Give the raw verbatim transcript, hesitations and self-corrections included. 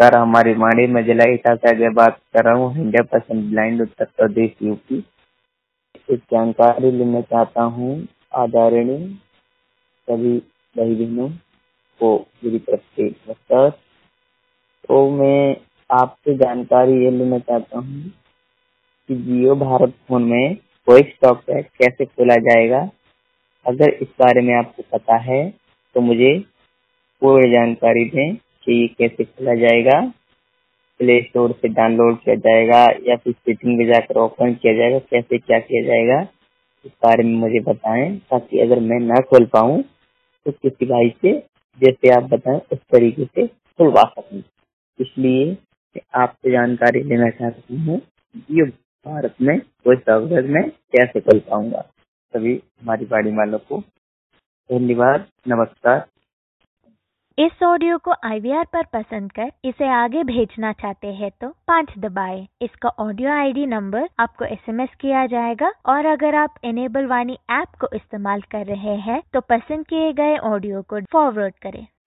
नमस्कार, हमारी वाणी में जिला इटावा से आगे बात कर रहा हूँ। Hundred percent blind Uttar Pradesh UP. एक जानकारी लेना चाहता हूँ आदरणीय सभी भाई बहनों को मेरी तरफ से नमस्कार। तो मैं आपसे जानकारी ये लेना चाहता हूँ कि जियो भारत फोन में कोई स्टॉक है कैसे खोला जाएगा। अगर इस बारे में आपको पता है तो मुझे पूरी जानकारी दें कि ये कैसे खोला जाएगा, प्ले स्टोर से डाउनलोड किया जाएगा या फिर सेटिंग में जाकर ओपन किया जाएगा, कैसे क्या किया जाएगा इस बारे में मुझे बताएं, ताकि अगर मैं ना खोल पाऊँ तो किसी भाई से जैसे आप बताएं उस तरीके से खुलवा सकूँ। इसलिए मैं आपसे जानकारी लेना चाहती हूँ जियो भारत में कोई सॉफ्टवेयर में कैसे खोल पाऊंगा। सभी हमारी बाड़ी वालों को धन्यवाद, नमस्कार। इस ऑडियो को आई वी आर पर पसंद कर इसे आगे भेजना चाहते हैं तो पाँच दबाएं। इसका ऑडियो आई डी नंबर आपको एस एम एस किया जाएगा और अगर आप इनेबल वाणी ऐप को इस्तेमाल कर रहे हैं तो पसंद किए गए ऑडियो को फॉरवर्ड करें।